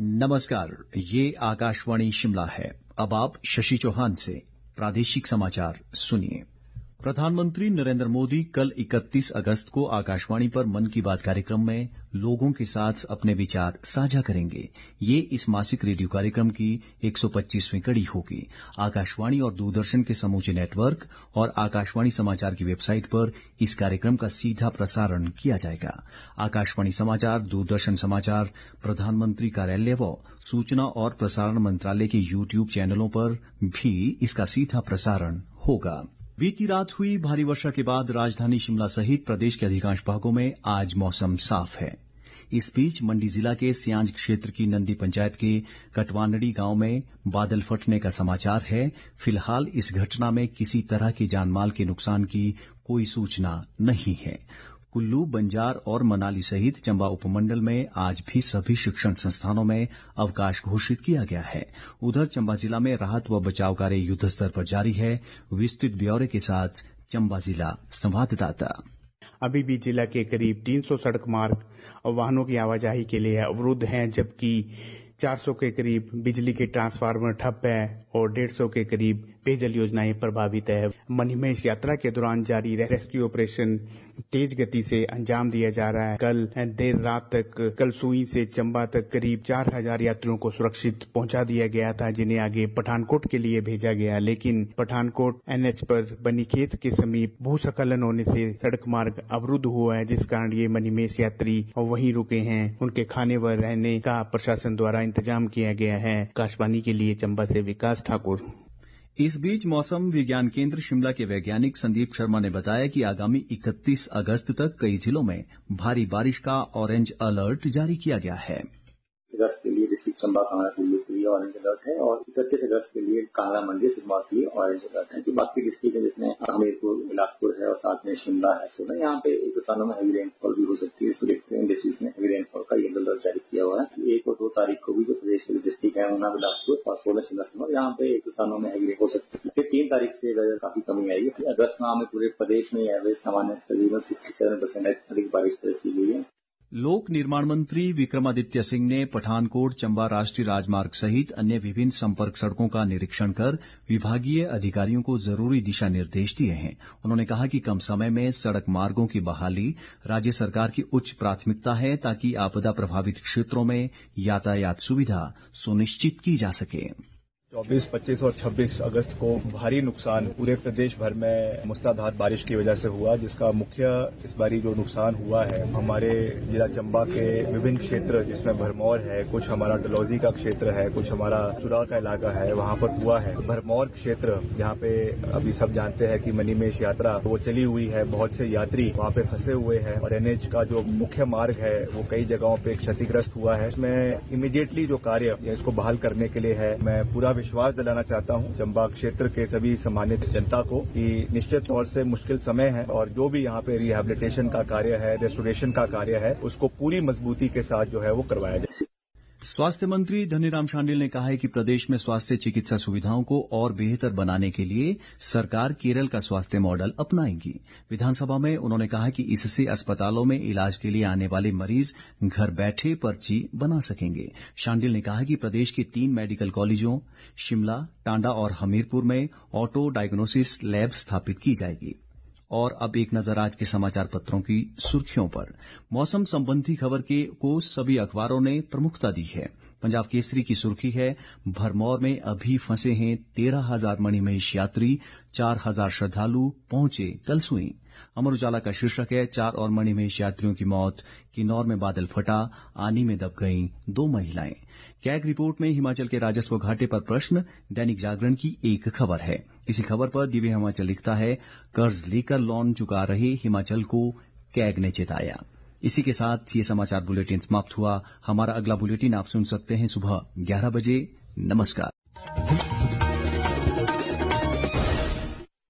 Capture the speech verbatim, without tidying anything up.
नमस्कार, ये आकाशवाणी शिमला है। अब आप शशि चौहान से प्रादेशिक समाचार सुनिए। प्रधानमंत्री नरेंद्र मोदी कल इकतीस अगस्त को आकाशवाणी पर मन की बात कार्यक्रम में लोगों के साथ अपने विचार साझा करेंगे। ये इस मासिक रेडियो कार्यक्रम की एक सौ पच्चीसवीं कड़ी होगी। आकाशवाणी और दूरदर्शन के समूचे नेटवर्क और आकाशवाणी समाचार की वेबसाइट पर इस कार्यक्रम का सीधा प्रसारण किया जाएगा। आकाशवाणी समाचार, दूरदर्शन समाचार, प्रधानमंत्री कार्यालय व सूचना और प्रसारण मंत्रालय के यूट्यूब चैनलों पर भी इसका सीधा प्रसारण होगा। बीती रात हुई भारी वर्षा के बाद राजधानी शिमला सहित प्रदेश के अधिकांश भागों में आज मौसम साफ है। इस बीच मंडी जिला के सियांज क्षेत्र की नंदी पंचायत के कटवानड़ी गांव में बादल फटने का समाचार है। फिलहाल इस घटना में किसी तरह के जानमाल के नुकसान की कोई सूचना नहीं है। कुल्लू, बंजार और मनाली सहित चंबा उपमंडल में आज भी सभी शिक्षण संस्थानों में अवकाश घोषित किया गया है। उधर चंबा जिला में राहत व बचाव कार्य युद्ध स्तर पर जारी है। विस्तृत ब्यौरे के साथ चंबा जिला संवाददाता। अभी भी जिला के करीब तीन सौ सड़क मार्ग और वाहनों की आवाजाही के लिए अवरुद्ध हैं, जबकि चार सौ के करीब बिजली के ट्रांसफार्मर ठप है और डेढ़ सौ के करीब पेयजल योजनाएं प्रभावित है। मणिमहेश यात्रा के दौरान जारी रेस्क्यू ऑपरेशन तेज गति से अंजाम दिया जा रहा है। कल देर रात तक कलसुई से चंबा तक करीब चार हजार यात्रियों को सुरक्षित पहुंचा दिया गया था, जिन्हें आगे पठानकोट के लिए भेजा गया। लेकिन पठानकोट एनएच पर बनीखेत के समीप भूस्खलन होने से सड़क मार्ग अवरुद्ध हुआ है, जिस कारण ये मणिमहेश यात्री वहीं रुके हैं। उनके खाने व रहने का प्रशासन द्वारा इंतजाम किया गया है। आकाशवाणी के लिए चंबा से विकास ठाकुर। इस बीच मौसम विज्ञान केंद्र शिमला के वैज्ञानिक संदीप शर्मा ने बताया कि आगामी इकतीस अगस्त तक कई जिलों में भारी बारिश का ऑरेंज अलर्ट जारी किया गया है। अगस्त के लिए डिस्ट्रिक्ट चंबा कांगड़ा कुल्लू के लिए ऑरेंज अलर्ट है और इकतीस अगस्त के लिए कांगड़ा मंडी सिरमौर के लिए ऑरेंज अलर्ट है। जो बाकी डिस्ट्रिक्ट है जिसमें हमीरपुर, बिलासपुर है और साथ में शिमला है, सोलन, यहाँ पे एक दो स्थानों में हैवी रेनफॉल भी हो सकती है। इसको देखते हुए डिस्ट्रिक्ट में हैवी रेनफॉल का येलो अलर्ट जारी किया हुआ है। एक और दो तारीख को भी जो प्रदेश के डिस्ट्रिक्ट है ऊना, बिलासपुर और सोलन, शिमला, सिरमौर, यहाँ पे एक दो स्थानों में हैवी रेनफॉल हो सकती है। फिर तीन तारीख से काफी कमी आएगी। अगस्त माह में पूरे प्रदेश में एवरेज सामान्य तकरीबन सिक्सटी सेवन परसेंट अधिक बारिश दर्ज की गई है। लोक निर्माण मंत्री विक्रमादित्य सिंह ने पठानकोट चंबा राष्ट्रीय राजमार्ग सहित अन्य विभिन्न संपर्क सड़कों का निरीक्षण कर विभागीय अधिकारियों को जरूरी दिशा निर्देश दिए हैं। उन्होंने कहा कि कम समय में सड़क मार्गों की बहाली राज्य सरकार की उच्च प्राथमिकता है, ताकि आपदा प्रभावित क्षेत्रों में यातायात सुविधा सुनिश्चित की जा सके। चौबीस, पच्चीस और छब्बीस अगस्त को भारी नुकसान पूरे प्रदेश भर में मूसलाधार बारिश की वजह से हुआ, जिसका मुख्य इस बारी जो नुकसान हुआ है हमारे जिला चंबा के विभिन्न क्षेत्र, जिसमें भरमौर है, कुछ हमारा डलहौजी का क्षेत्र है, कुछ हमारा चुरा का इलाका है, वहां पर हुआ है। भरमौर क्षेत्र जहां पे अभी सब जानते हैं कि मणिमहेश यात्रा वो चली हुई है, बहुत से यात्री वहां पे फंसे हुए हैं और एनएच का जो मुख्य मार्ग है वो कई जगहों पे क्षतिग्रस्त हुआ है। इसमें इमीडिएटली जो कार्य इसको बहाल करने के लिए है, मैं पूरा विश्वास दिलाना चाहता हूं चंबा क्षेत्र के सभी सम्मानित जनता को कि निश्चित तौर से मुश्किल समय है और जो भी यहां पे रिहैबिलिटेशन का कार्य है, रेस्टोरेशन का कार्य है, उसको पूरी मजबूती के साथ जो है वो करवाया जाए। स्वास्थ्य मंत्री धनीराम शांडिल ने कहा है कि प्रदेश में स्वास्थ्य चिकित्सा सुविधाओं को और बेहतर बनाने के लिए सरकार केरल का स्वास्थ्य मॉडल अपनाएगी। विधानसभा में उन्होंने कहा कि इससे अस्पतालों में इलाज के लिए आने वाले मरीज घर बैठे पर्ची बना सकेंगे। शांडिल ने कहा कि प्रदेश के तीन मेडिकल कॉलेजों शिमला, टांडा और हमीरपुर में ऑटो डायग्नोसिस लैब स्थापित की जाएगी। और अब एक नजर आज के समाचार पत्रों की सुर्खियों पर। मौसम संबंधी खबर के को सभी अखबारों ने प्रमुखता दी है। पंजाब केसरी की सुर्खी है, भरमौर में अभी फंसे हैं तेरह हजार मणिमहेश यात्री, चार हजार श्रद्धालु पहुंचे कलसुई। अमर उजाला का शीर्षक है, चार और मणिमहेश यात्रियों की मौत, किन्नौर में बादल फटा, आनी में दब गईं दो महिलाएं। कैग रिपोर्ट में हिमाचल के राजस्व घाटे पर प्रश्न, दैनिक जागरण की एक खबर है। इसी खबर पर दिव्य हिमाचल लिखता है, कर्ज लेकर लोन चुका रहे हिमाचल को कैग ने चेताया। इसी के साथ ये समाचार बुलेटिन समाप्त हुआ। हमारा अगला बुलेटिन आप सुन सकते हैं सुबह ग्यारह बजे। नमस्कार।